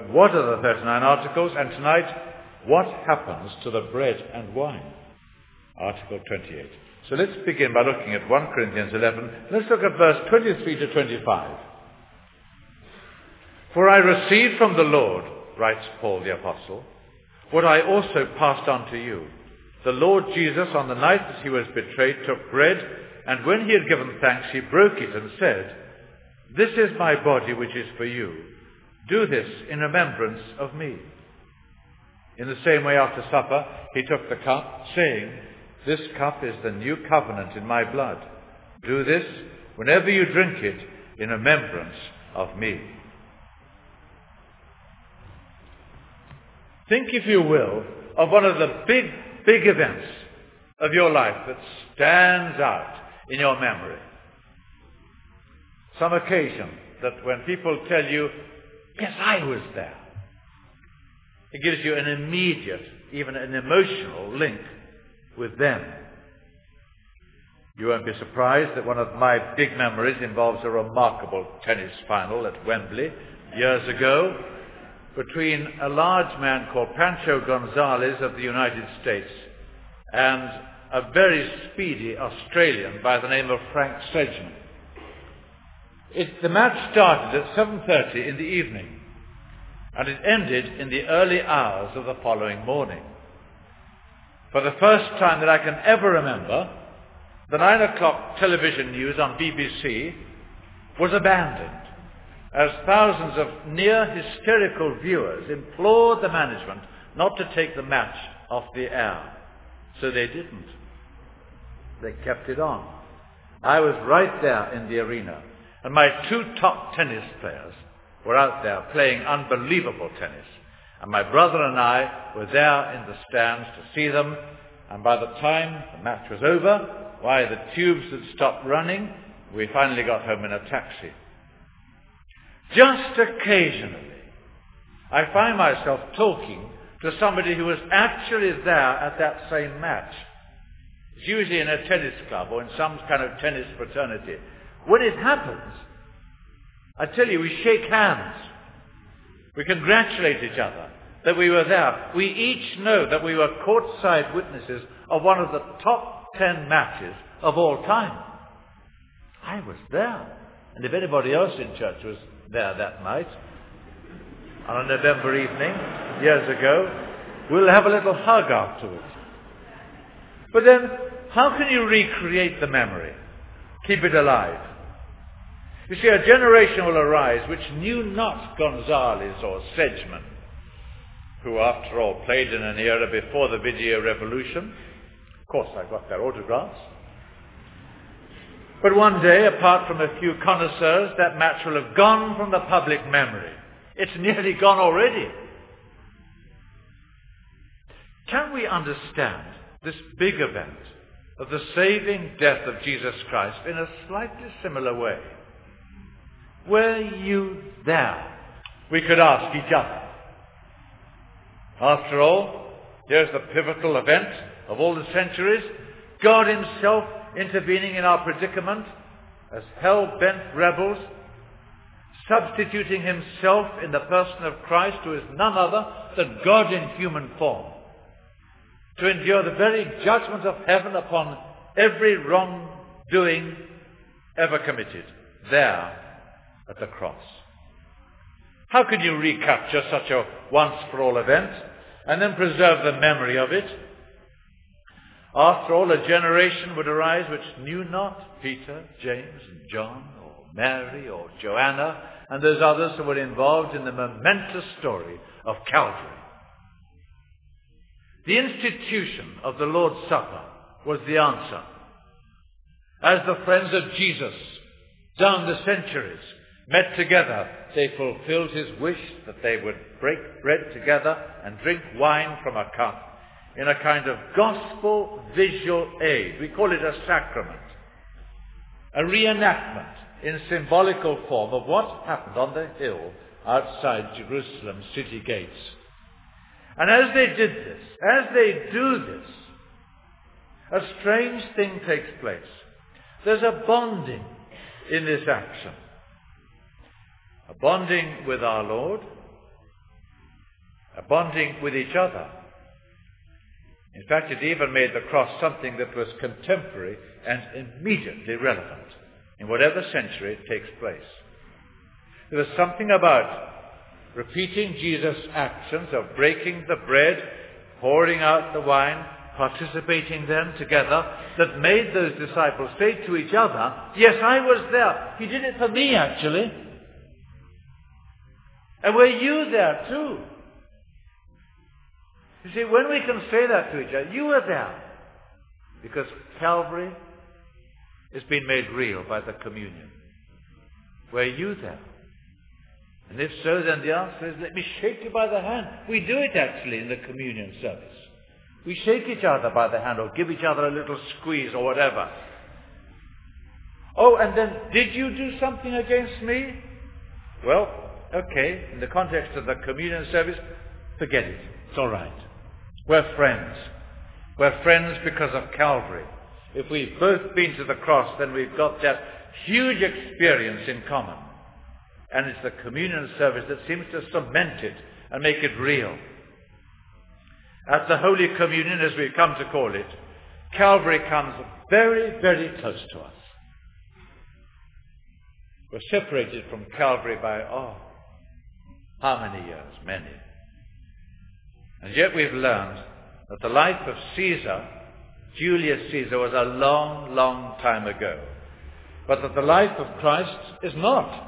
what are the 39 articles? And tonight, what happens to the bread and wine? Article 28. So let's begin by looking at 1 Corinthians 11. Let's look at verse 23 to 25. For I received from the Lord, writes Paul the Apostle, what I also passed on to you. The Lord Jesus, on the night that he was betrayed, took bread, and when he had given thanks, he broke it and said, This is my body which is for you. Do this in remembrance of me. In the same way after supper, he took the cup, saying, This cup is the new covenant in my blood. Do this whenever you drink it in remembrance of me. Think, if you will, of one of the big events of your life that stands out in your memory. Some occasion that when people tell you, yes, I was there, it gives you an immediate, even an emotional link with them. You won't be surprised that one of my big memories involves a remarkable tennis final at Wembley years ago between a large man called Pancho Gonzalez of the United States and a very speedy Australian by the name of Frank Sedgman. The match started at 7:30 in the evening, and it ended in the early hours of the following morning. For the first time that I can ever remember, the 9 o'clock television news on BBC was abandoned, as thousands of near-hysterical viewers implored the management not to take the match off the air. So they didn't. They kept it on. I was right there in the arena, and my two top tennis players were out there playing unbelievable tennis. And my brother and I were there in the stands to see them, and by the time the match was over, why, the tubes had stopped running, we finally got home in a taxi. Just occasionally, I find myself talking to somebody who was actually there at that same match. It's usually in a tennis club or in some kind of tennis fraternity. When it happens, I tell you, we shake hands. We congratulate each other that we were there. We each know that we were courtside witnesses of one of the top 10 matches of all time. I was there. And if anybody else in church was there that night, on a November evening, years ago, we'll have a little hug afterwards. But then, how can you recreate the memory? Keep it alive. You see, a generation will arise which knew not Gonzalez or Sedgman, who after all played in an era before the video revolution. Of course, I got their autographs. But one day, apart from a few connoisseurs, that match will have gone from the public memory. It's nearly gone already. Can we understand this big event of the saving death of Jesus Christ in a slightly similar way? Were you there? We could ask each other. After all, here's the pivotal event of all the centuries. God himself intervening in our predicament as hell-bent rebels, substituting himself in the person of Christ, who is none other than God in human form, to endure the very judgment of heaven upon every wrongdoing ever committed there at the cross. How can you recapture such a once-for-all event and then preserve the memory of it? After all, a generation would arise which knew not Peter, James, and John, or Mary, or Joanna, and those others who were involved in the momentous story of Calvary. The institution of the Lord's Supper was the answer. As the friends of Jesus, down the centuries, met together, they fulfilled his wish that they would break bread together and drink wine from a cup in a kind of gospel visual aid. We call it a sacrament, a reenactment in symbolical form of what happened on the hill outside Jerusalem's city gates. And as they did this, as they do this, a strange thing takes place. There's a bonding in this action. A bonding with our Lord, bonding with each other. In fact, it even made the cross something that was contemporary and immediately relevant in whatever century it takes place. There was something about repeating Jesus' actions of breaking the bread, pouring out the wine, participating then together, that made those disciples say to each other, yes, I was there. He did it for me, actually. And were you there too? You see, when we can say that to each other, you were there. Because Calvary has been made real by the communion. Were you there? And if so, then the answer is, let me shake you by the hand. We do it actually in the communion service. We shake each other by the hand or give each other a little squeeze or whatever. Oh, and then, did you do something against me? Well, okay, in the context of the communion service, forget it. It's all right. We're friends. We're friends because of Calvary. If we've both been to the cross, then we've got that huge experience in common. And it's the communion service that seems to cement it and make it real. At the Holy Communion, as we've come to call it, Calvary comes very, very close to us. We're separated from Calvary by, how many years? Many. And yet we've learned that the life of Caesar, Julius Caesar, was a long, long time ago. But that the life of Christ is not.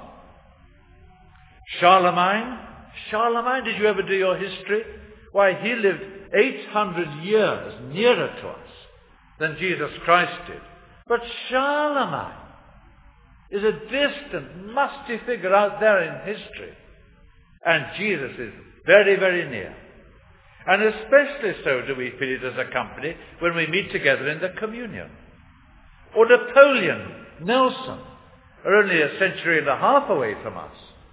Charlemagne, did you ever do your history? Why, he lived 800 years nearer to us than Jesus Christ did. But Charlemagne is a distant, musty figure out there in history. And Jesus is very, very near. And especially so do we feel it as a company when we meet together in the communion. Or Napoleon, Nelson, are only a century and a half away from us.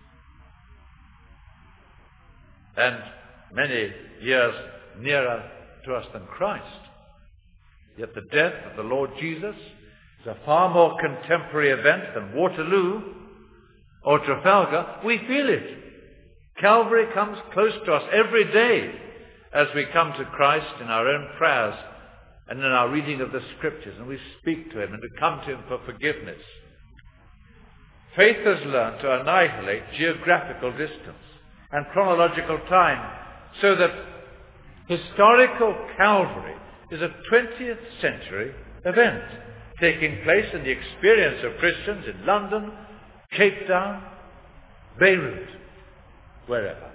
And many years nearer to us than Christ. Yet the death of the Lord Jesus is a far more contemporary event than Waterloo or Trafalgar. We feel it. Calvary comes close to us every day as we come to Christ in our own prayers and in our reading of the Scriptures, and we speak to Him and to come to Him for forgiveness. Faith has learned to annihilate geographical distance and chronological time, so that historical Calvary is a 20th century event taking place in the experience of Christians in London, Cape Town, Beirut, wherever.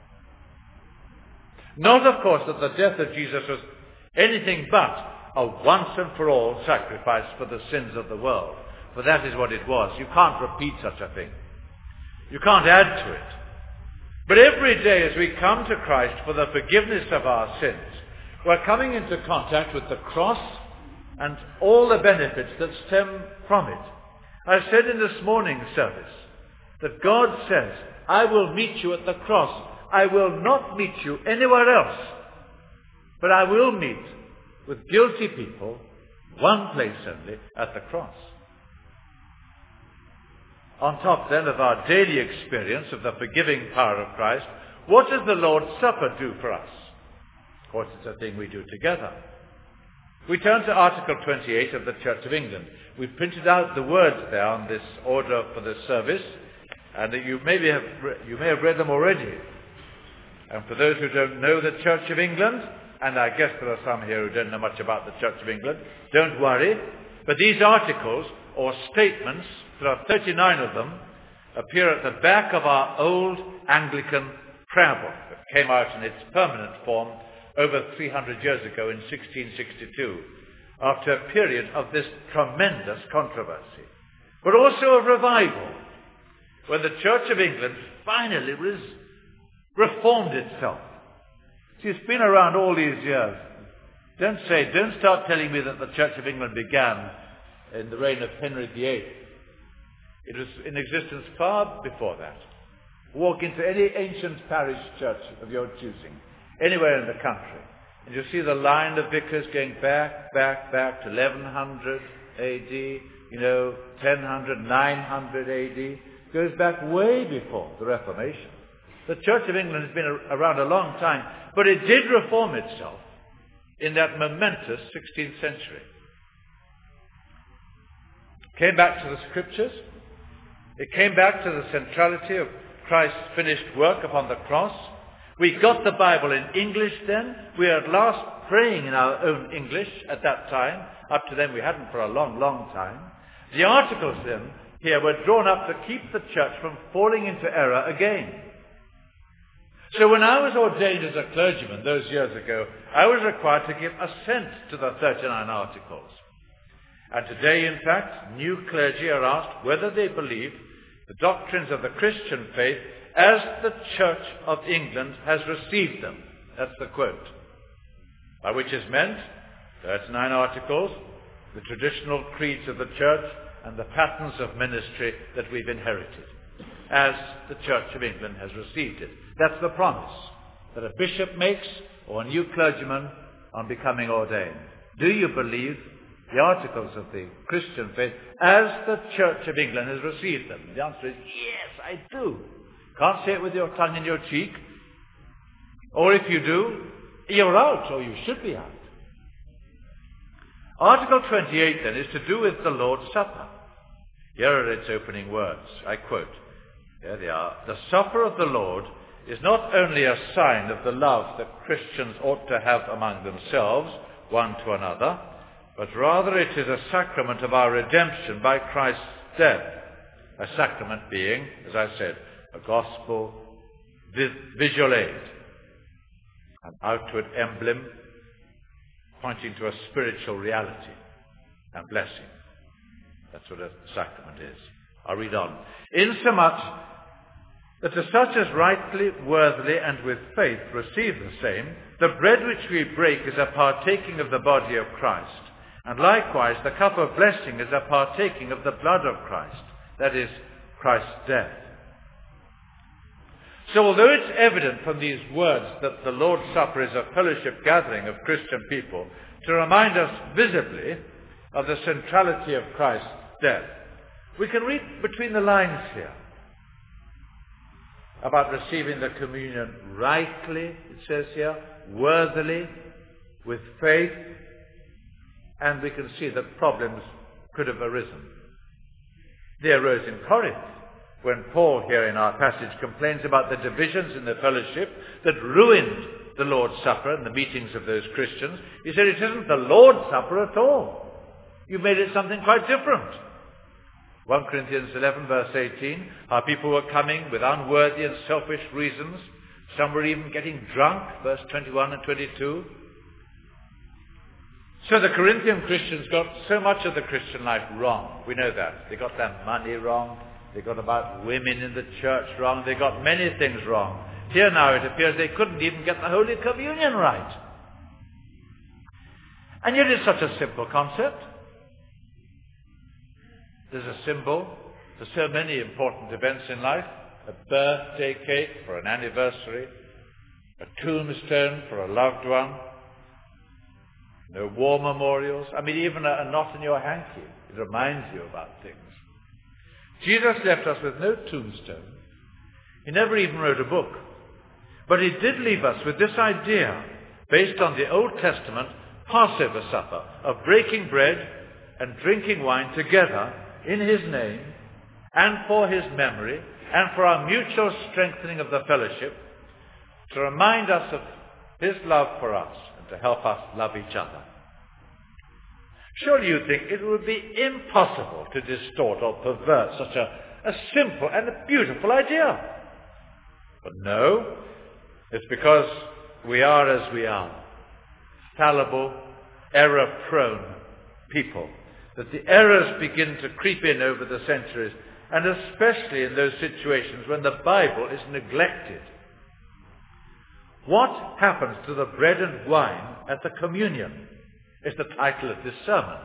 Not, of course, that the death of Jesus was anything but a once and for all sacrifice for the sins of the world, for that is what it was. You can't repeat such a thing. You can't add to it. But every day as we come to Christ for the forgiveness of our sins, we're coming into contact with the cross and all the benefits that stem from it. I said in this morning's service that God says, I will meet you at the cross. I will not meet you anywhere else, but I will meet with guilty people one place only, at the cross. On top then of our daily experience of the forgiving power of Christ, what does the Lord's Supper do for us? Of course, it's a thing we do together. We turn to Article 28 of the Church of England. We've printed out the words there on this order for the service, and you may have read them already. And for those who don't know the Church of England, and I guess there are some here who don't know much about the Church of England, don't worry. But these articles, or statements, there are 39 of them, appear at the back of our old Anglican prayer book that came out in its permanent form over 300 years ago in 1662, after a period of this tremendous controversy, but also of revival, when the Church of England finally reformed itself. See, it's been around all these years. Don't start telling me that the Church of England began in the reign of Henry VIII. It was in existence far before that. Walk into any ancient parish church of your choosing, anywhere in the country, and you'll see the line of vicars going back to 1100 AD, 1000, 900 AD. Goes back way before the Reformation. The Church of England has been around a long time, but it did reform itself in that momentous 16th century. It came back to the Scriptures. It came back to the centrality of Christ's finished work upon the cross. We got the Bible in English then. We were at last praying in our own English at that time. Up to then we hadn't for a long, long time. The articles then here were drawn up to keep the church from falling into error again. So when I was ordained as a clergyman those years ago, I was required to give assent to the 39 articles. And today, in fact, new clergy are asked whether they believe the doctrines of the Christian faith as the Church of England has received them. That's the quote. By which is meant 39 articles, the traditional creeds of the church, and the patterns of ministry that we've inherited, as the Church of England has received it. That's the promise that a bishop makes or a new clergyman on becoming ordained. Do you believe the articles of the Christian faith as the Church of England has received them? The answer is yes, I do. Can't say it with your tongue in your cheek. Or if you do, you're out, or you should be out. Article 28 then is to do with the Lord's Supper. Here are its opening words. I quote, here they are. The supper of the Lord is not only a sign of the love that Christians ought to have among themselves, one to another, but rather it is a sacrament of our redemption by Christ's death. A sacrament being, as I said, a gospel visual aid, an outward emblem pointing to a spiritual reality and blessing. That's what a sacrament is. I'll read on. Insomuch that to such as rightly, worthily, and with faith receive the same, the bread which we break is a partaking of the body of Christ, and likewise the cup of blessing is a partaking of the blood of Christ, that is, Christ's death. So although it's evident from these words that the Lord's Supper is a fellowship gathering of Christian people to remind us visibly of the centrality of Christ's death, we can read between the lines here about receiving the communion rightly, it says here, worthily, with faith, and we can see that problems could have arisen. They arose in Corinth, when Paul here in our passage complains about the divisions in the fellowship that ruined the Lord's Supper and the meetings of those Christians. He said it isn't the Lord's Supper at all. You made it something quite different. 1 Corinthians 11 verse 18, our people were coming with unworthy and selfish reasons. Some were even getting drunk, verse 21 and 22. So the Corinthian Christians got so much of the Christian life wrong. We know that. They got their money wrong. They got about women in the church wrong. They got many things wrong. Here now it appears they couldn't even get the Holy Communion right. And yet it's such a simple concept. There's a symbol for so many important events in life. A birthday cake for an anniversary. A tombstone for a loved one. No war memorials. I mean, even a knot in your hanky. It reminds you about things. Jesus left us with no tombstone. He never even wrote a book. But he did leave us with this idea, based on the Old Testament Passover supper, of breaking bread and drinking wine together in his name and for his memory and for our mutual strengthening of the fellowship, to remind us of his love for us and to help us love each other. Surely you think it would be impossible to distort or pervert such a simple and a beautiful idea. But no, it's because we are as we are, fallible, error-prone people, that the errors begin to creep in over the centuries, and especially in those situations when the Bible is neglected. What happens to the bread and wine at the communion is the title of this sermon.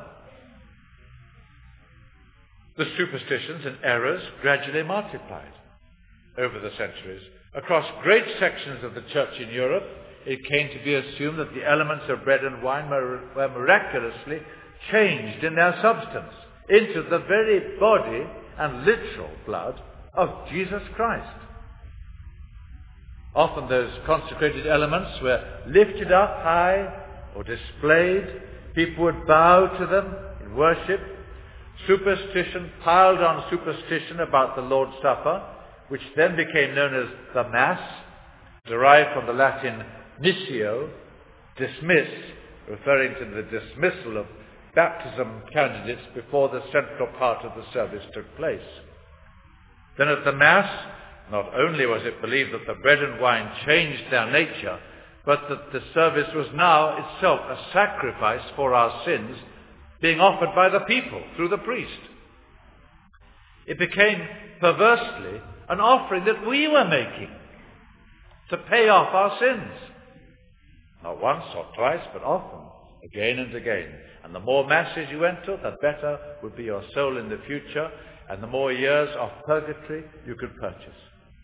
The superstitions and errors gradually multiplied over the centuries. Across great sections of the church in Europe, it came to be assumed that the elements of bread and wine were miraculously changed in their substance into the very body and literal blood of Jesus Christ. Often those consecrated elements were lifted up high or displayed. People would bow to them in worship. Superstition piled on superstition about the Lord's Supper, which then became known as the Mass, derived from the Latin missio, dismiss, referring to the dismissal of baptism candidates before the central part of the service took place. Then at the Mass, not only was it believed that the bread and wine changed their nature, but that the service was now itself a sacrifice for our sins being offered by the people through the priest. It became perversely an offering that we were making to pay off our sins. Not once or twice, but often, again and again. And the more masses you went to, the better would be your soul in the future, and the more years of purgatory you could purchase.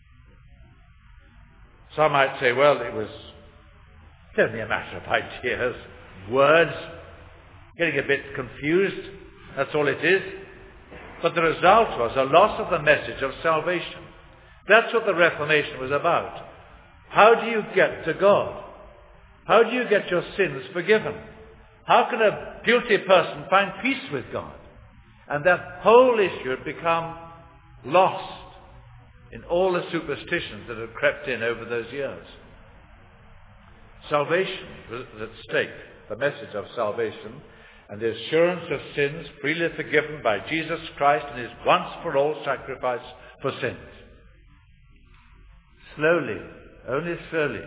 Some might say, well, it was only a matter of ideas, words, getting a bit confused, that's all it is. But the result was a loss of the message of salvation. That's what the Reformation was about. How do you get to God? How do you get your sins forgiven? How can a guilty person find peace with God? And that whole issue had become lost in all the superstitions that had crept in over those years. Salvation was at stake, the message of salvation, and the assurance of sins freely forgiven by Jesus Christ and his once-for-all sacrifice for sins. Slowly, only slowly,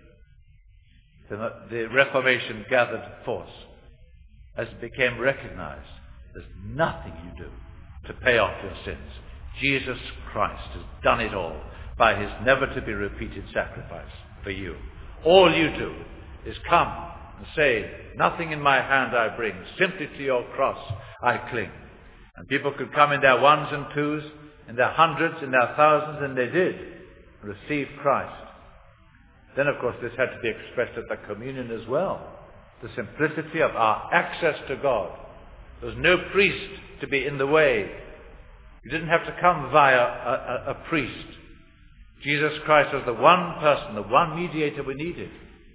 the Reformation gathered force as it became recognized there's nothing you do to pay off your sins. Jesus Christ has done it all by his never-to-be-repeated sacrifice for you. All you do is come and say, nothing in my hand I bring, simply to your cross I cling. And people could come in their ones and twos, in their hundreds, in their thousands, and they did receive Christ. Then, of course, this had to be expressed at the communion as well. The simplicity of our access to God. There was no priest to be in the way. You didn't have to come via a priest. Jesus Christ was the one person, the one mediator we needed.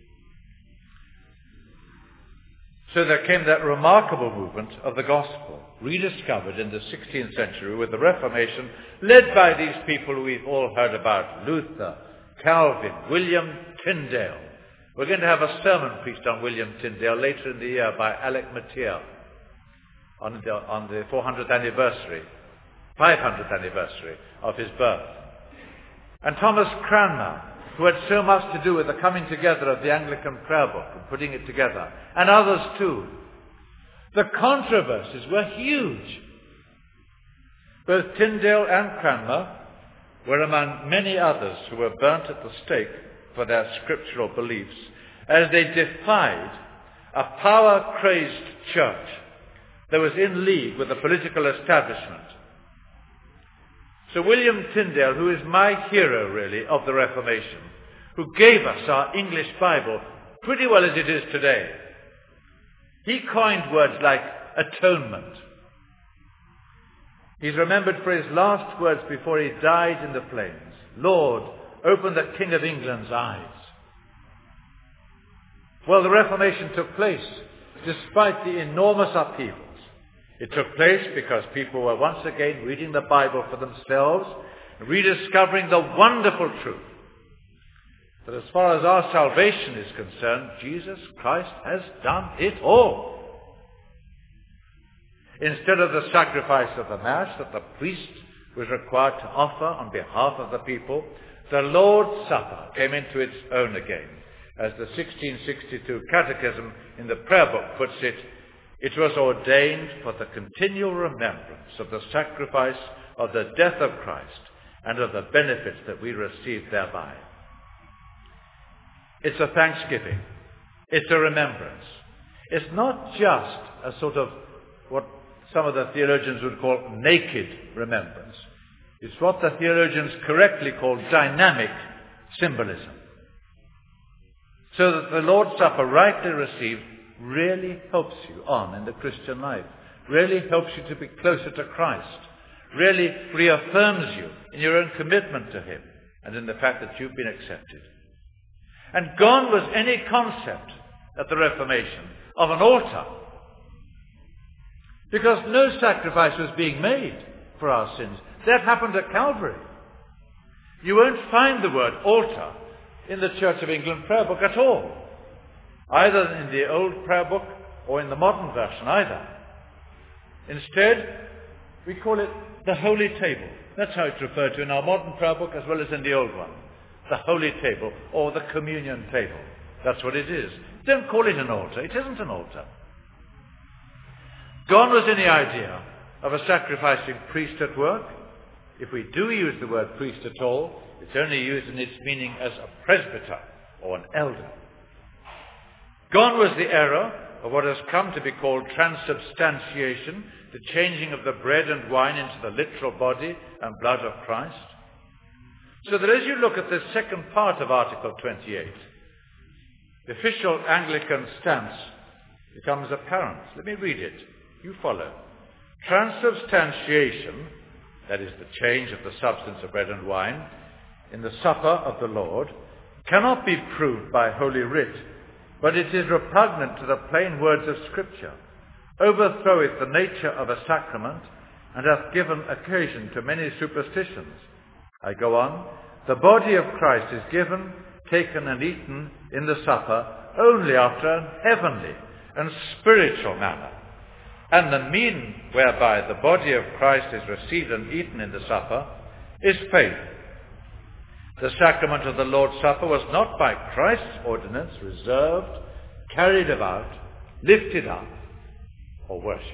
So there came that remarkable movement of the gospel, rediscovered in the 16th century with the Reformation, led by these people we've all heard about, Luther, Calvin, William Tyndale. We're going to have a sermon preached on William Tyndale later in the year by Alec Motyer on the 500th anniversary of his birth. And Thomas Cranmer, who had so much to do with the coming together of the Anglican prayer book and putting it together, and others too. The controversies were huge. Both Tyndale and Cranmer were among many others who were burnt at the stake for their scriptural beliefs as they defied a power-crazed church that was in league with the political establishment. So William Tyndale, who is my hero really of the Reformation, who gave us our English Bible pretty well as it is today, he coined words like atonement. He's remembered for his last words before he died in the flames. Lord, open the King of England's eyes. Well, the Reformation took place despite the enormous upheavals. It took place because people were once again reading the Bible for themselves, rediscovering the wonderful truth that as far as our salvation is concerned, Jesus Christ has done it all. Instead of the sacrifice of the Mass that the priest was required to offer on behalf of the people, the Lord's Supper came into its own again. As the 1662 Catechism in the prayer book puts it, it was ordained for the continual remembrance of the sacrifice of the death of Christ and of the benefits that we receive thereby. It's a thanksgiving. It's a remembrance. It's not just a sort of what some of the theologians would call naked remembrance. It's what the theologians correctly call dynamic symbolism. So that the Lord's Supper, rightly received, really helps you on in the Christian life, really helps you to be closer to Christ, really reaffirms you in your own commitment to him and in the fact that you've been accepted. And gone was any concept at the Reformation of an altar, because no sacrifice was being made for our sins. That happened at Calvary. You won't find the word altar in the Church of England prayer book at all, either in the old prayer book or in the modern version either. Instead, we call it the Holy Table. That's how it's referred to in our modern prayer book as well as in the old one. The Holy Table, or the Communion Table. That's what it is. Don't call it an altar. It isn't an altar. Gone was any idea of a sacrificing priest at work. If we do use the word priest at all, it's only used in its meaning as a presbyter or an elder. Gone was the error of what has come to be called transubstantiation, the changing of the bread and wine into the literal body and blood of Christ. So that as you look at the second part of Article 28, the official Anglican stance becomes apparent. Let me read it. You follow. Transubstantiation, that is the change of the substance of bread and wine, in the supper of the Lord, cannot be proved by Holy Writ, but it is repugnant to the plain words of Scripture, overthroweth the nature of a sacrament, and hath given occasion to many superstitions. I go on. The body of Christ is given, taken and eaten in the supper only after an heavenly and spiritual manner. And the mean whereby the body of Christ is received and eaten in the supper is faith. The sacrament of the Lord's Supper was not by Christ's ordinance reserved, carried about, lifted up, or worshipped.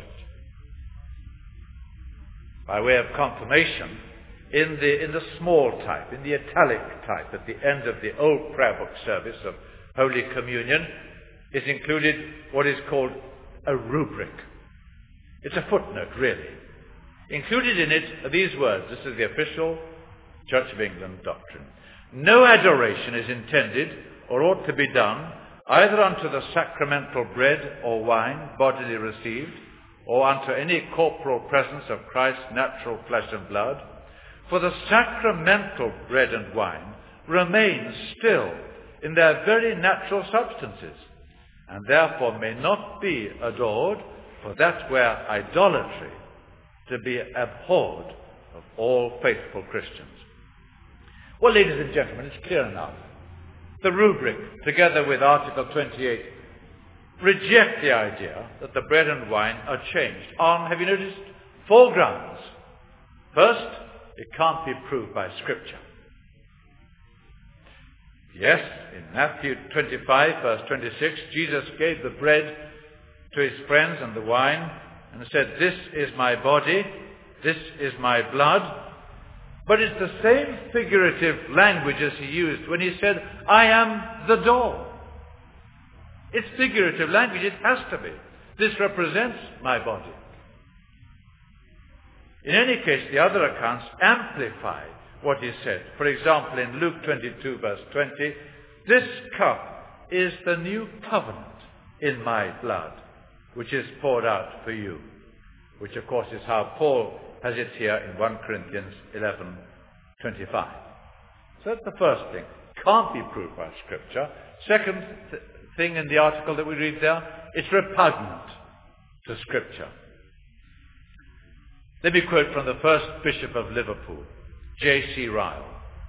By way of confirmation, in the small type, in the italic type, at the end of the old prayer book service of Holy Communion, is included what is called a rubric. It's a footnote, really. Included in it are these words. This is the official Church of England doctrine. No adoration is intended or ought to be done either unto the sacramental bread or wine bodily received, or unto any corporal presence of Christ's natural flesh and blood, for the sacramental bread and wine remain still in their very natural substances, and therefore may not be adored, for that were idolatry, to be abhorred of all faithful Christians. Well, ladies and gentlemen, it's clear enough. The rubric, together with Article 28, reject the idea that the bread and wine are changed on, have you noticed, 4 grounds. First, it can't be proved by Scripture. Yes, in Matthew 25, verse 26, Jesus gave the bread to his friends and the wine and said, "This is my body, this is my blood." But it's the same figurative language as he used when he said, "I am the door." It's figurative language. It has to be. This represents my body. In any case, the other accounts amplify what he said. For example, in Luke 22, verse 20, "This cup is the new covenant in my blood, which is poured out for you," which, of course, is how Paul has it here in 1 Corinthians 11:25. So that's the first thing. Can't be proved by Scripture. Second thing in the article that we read there, it's repugnant to Scripture. Let me quote from the first Bishop of Liverpool, J.C. Ryle.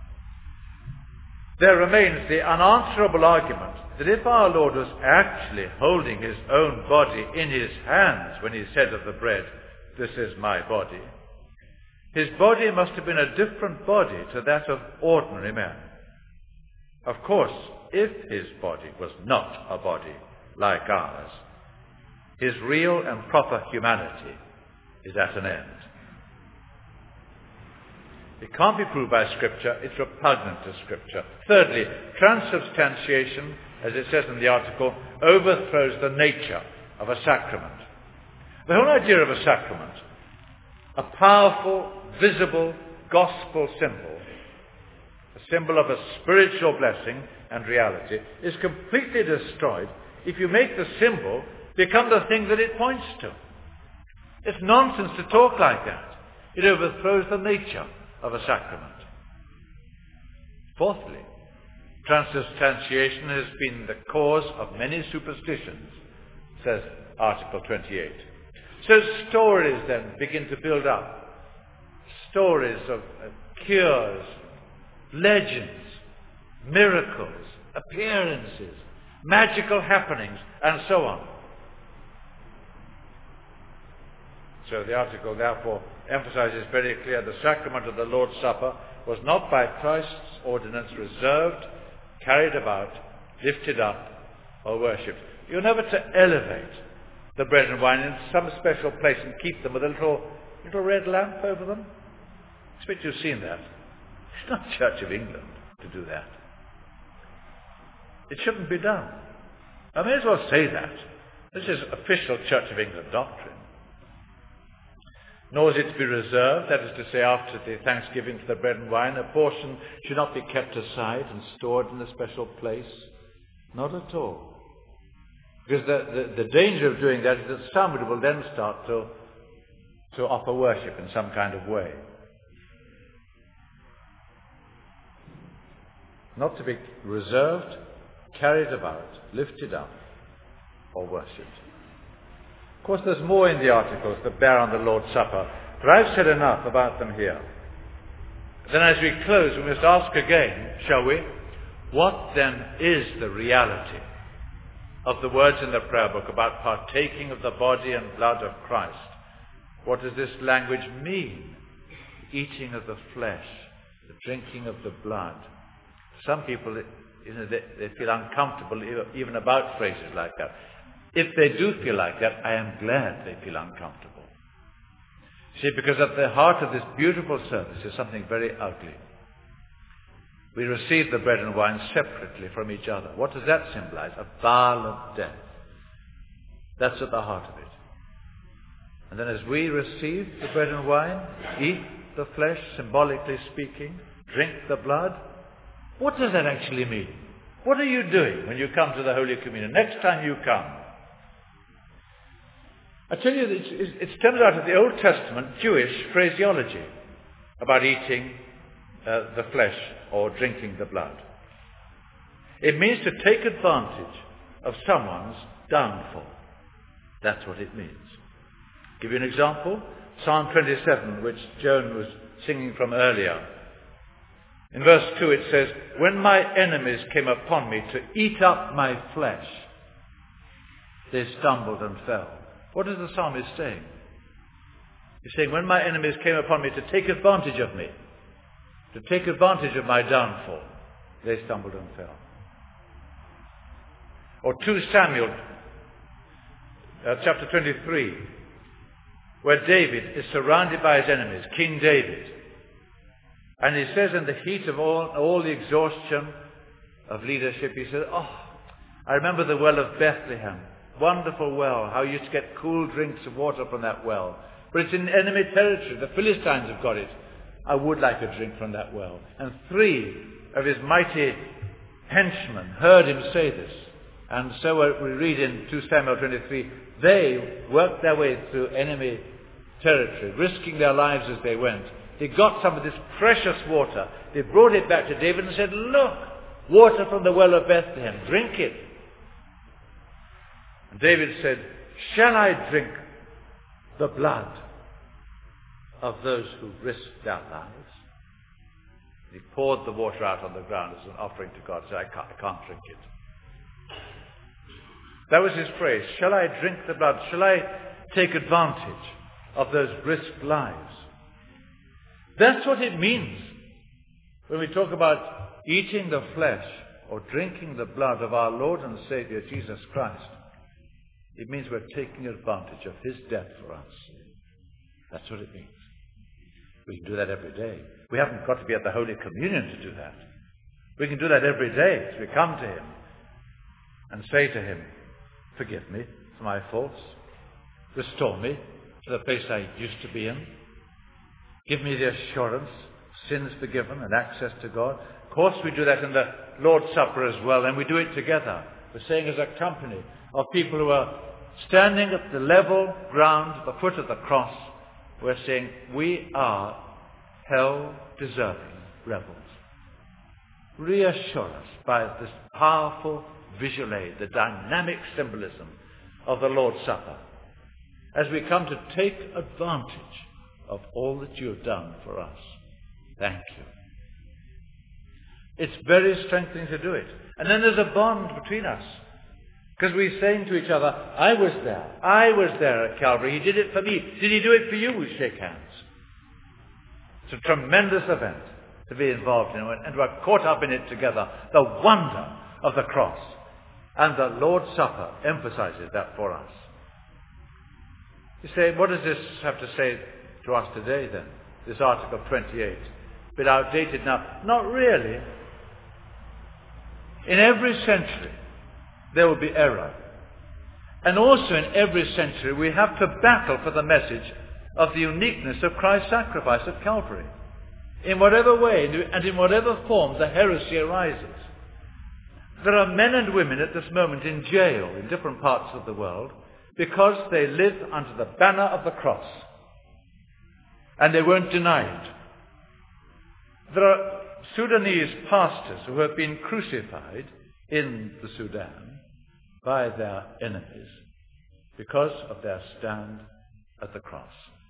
There remains the unanswerable argument that if our Lord was actually holding his own body in his hands when he said of the bread, "This is my body," his body must have been a different body to that of ordinary men. Of course, if his body was not a body like ours, his real and proper humanity is at an end. It can't be proved by Scripture. It's repugnant to Scripture. Thirdly, transubstantiation, as it says in the article, overthrows the nature of a sacrament. The whole idea of a sacrament, a powerful, visible gospel symbol, a symbol of a spiritual blessing and reality, is completely destroyed if you make the symbol become the thing that it points to. It's nonsense to talk like that. It overthrows the nature of a sacrament. Fourthly, Transubstantiation has been the cause of many superstitions, says Article 28. So stories then begin to build up. Stories of cures, legends, miracles, appearances, magical happenings, and so on. So the article therefore emphasizes very clear the sacrament of the Lord's Supper was not by Christ's ordinance reserved, carried about, lifted up, or worshipped. You're never to elevate the bread and wine in some special place and keep them with a little red lamp over them. I expect you've seen that. It's not Church of England to do that. It shouldn't be done. I may as well say that. This is official Church of England doctrine. Nor is it to be reserved, that is to say, after the thanksgiving for the bread and wine, a portion should not be kept aside and stored in a special place. Not at all. Because the danger of doing that is that somebody will then start to offer worship in some kind of way. Not to be reserved, carried about, lifted up, or worshipped. Of course, there's more in the articles that bear on the Lord's Supper, but I've said enough about them here. Then as we close, we must ask again, shall we? What then is the reality of the words in the prayer book about partaking of the body and blood of Christ? What does this language mean? Eating of the flesh, the drinking of the blood. Some people, they feel uncomfortable even about phrases like that. If they do feel like that, I am glad they feel uncomfortable. See, because at the heart of this beautiful service is something very ugly. We receive the bread and wine separately from each other. What does that symbolize? A violent death. That's at the heart of it. And then as we receive the bread and wine, eat the flesh, symbolically speaking, drink the blood, what does that actually mean? What are you doing when you come to the Holy Communion? Next time you come. I tell you, it stems out of the Old Testament Jewish phraseology about eating the flesh or drinking the blood. It means to take advantage of someone's downfall. That's what it means. I'll give you an example. Psalm 27, which Joan was singing from earlier. In verse 2 it says, when my enemies came upon me to eat up my flesh, they stumbled and fell. What is the psalmist saying? He's saying, when my enemies came upon me to take advantage of me, to take advantage of my downfall, they stumbled and fell. Or 2 Samuel, chapter 23, where David is surrounded by his enemies, King David. And he says in the heat of all the exhaustion of leadership, he says, I remember the well of Bethlehem. Wonderful well, how you used to get cool drinks of water from that well. But it's in enemy territory. The Philistines have got it. I would like a drink from that well. And 3 of his mighty henchmen heard him say this. And so we read in 2 Samuel 23, they worked their way through enemy territory, risking their lives as they went. They got some of this precious water. They brought it back to David and said, look, water from the well of Bethlehem, drink it. And David said, shall I drink the blood of those who risked their lives? He poured the water out on the ground as an offering to God. He said, I can't drink it. That was his phrase. Shall I drink the blood? Shall I take advantage of those risked lives? That's what it means when we talk about eating the flesh or drinking the blood of our Lord and Savior Jesus Christ. It means we're taking advantage of his death for us. That's what it means. We can do that every day. We haven't got to be at the Holy Communion to do that. We can do that every day as we come to him and say to him, forgive me for my faults. Restore me to the place I used to be in. Give me the assurance, sins forgiven and access to God. Of course we do that in the Lord's Supper as well, and we do it together. We're saying as a company of people who are standing at the level ground, at the foot of the cross, we're saying we are hell-deserving rebels. reassure us by this powerful visual aid, the dynamic symbolism of the Lord's Supper, as we come to take advantage of all that you have done for us. Thank you. It's very strengthening to do it. And then there's a bond between us. Because we're saying to each other, I was there at Calvary. He did it for me. Did he do it for you? We shake hands. It's a tremendous event to be involved in, and we're caught up in it together. The wonder of the cross. And the Lord's Supper emphasizes that for us. You say, what does this have to say to us today then? This Article 28. A bit outdated now. Not really. In every century, there will be error. And also in every century, we have to battle for the message of the uniqueness of Christ's sacrifice at Calvary. In whatever way and in whatever form the heresy arises. There are men and women at this moment in jail in different parts of the world because they live under the banner of the cross. And they won't deny it. There are Sudanese pastors who have been crucified in the Sudan by their enemies because of their stand at the cross.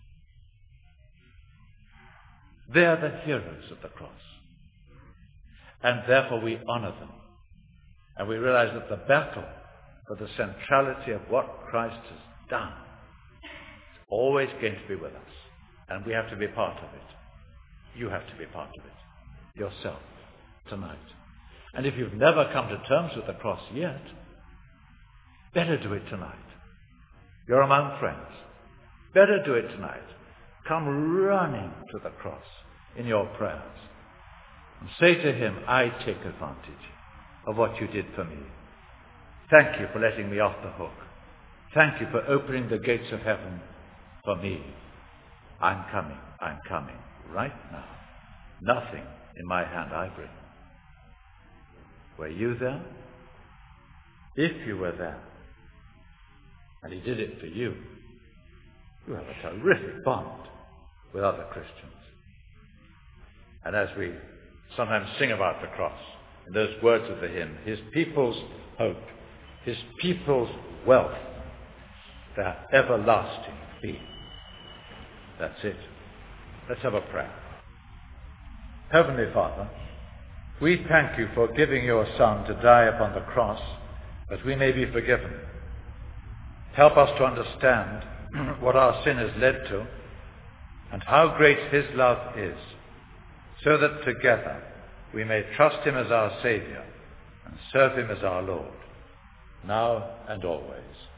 They are the heroes of the cross. And therefore we honor them. And we realize that the battle for the centrality of what Christ has done is always going to be with us. And we have to be part of it. You have to be part of it yourself tonight. And if you've never come to terms with the cross yet, better do it tonight. You're among friends. Better do it tonight. Come running to the cross in your prayers and say to him, I take advantage of what you did for me. Thank you for letting me off the hook. Thank you for opening the gates of heaven for me. I'm coming right now. Nothing in my hand I bring. Were you there? If you were there, and he did it for you, you have a terrific bond with other Christians. And as we sometimes sing about the cross, in those words of the hymn, his people's hope, his people's wealth, their everlasting theme. That's it. Let's have a prayer. Heavenly Father, we thank you for giving your Son to die upon the cross that we may be forgiven. Help us to understand what our sin has led to and how great his love is, so that together we may trust him as our Saviour and serve him as our Lord, now and always.